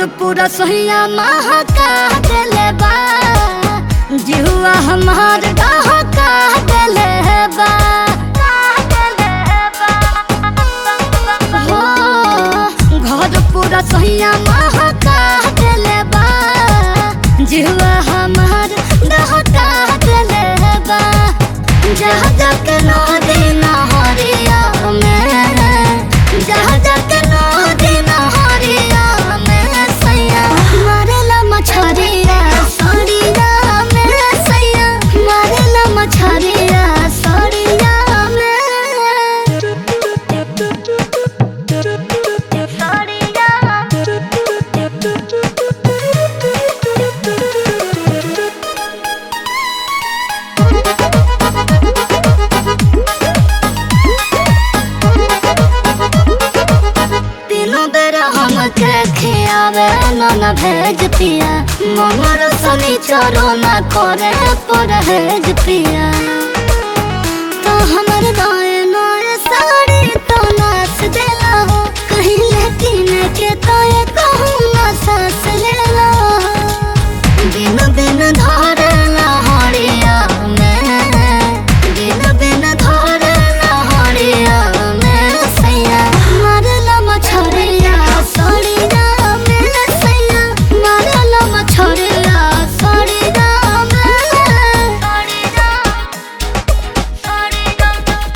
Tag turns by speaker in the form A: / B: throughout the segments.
A: घर पूरा सोहिया महका देले बा, जिहुआ हमार डहका देले बा। हो घर पूरा सोहिया महका देले बा, जिहुआ हमार डहका देले बा। जहाँ जाके नदी नहरिया में, जहाँ जाके नदी नहरिया में सैया मारेला मछरिया सड़िया में, सैया मारेला मछरिया सड़िया में, सड़िया। हमके खियावे न भेज पिया, मनर सनी चरो न करे परहेज पिया। तो हमर नए नए साड़ी तो नाच देला हो, कहीं लेकिन के तो ये कहूँ न सास लेला। दिन दिन धरला हरिया में, दिन दिन धरला हरिया में सैया मारला मछरिया सड़िया में, सैया मारला मछरिया सड़िया में, सड़िया सड़िया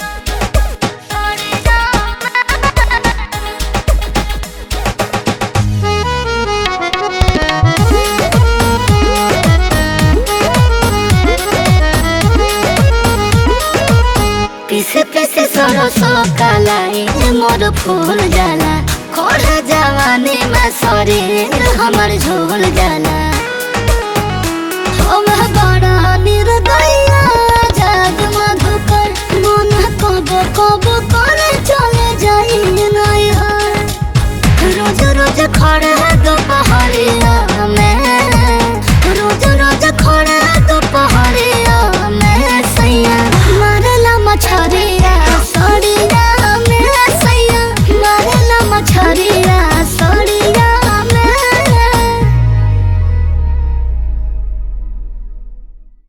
A: पीसे पीसे सरसों कलाई मोर फूल जाला, खोड़ जवानी में शरीर हमर झोल जाला। हम बड़ा निर्दया जग मधुकर, मन कब कब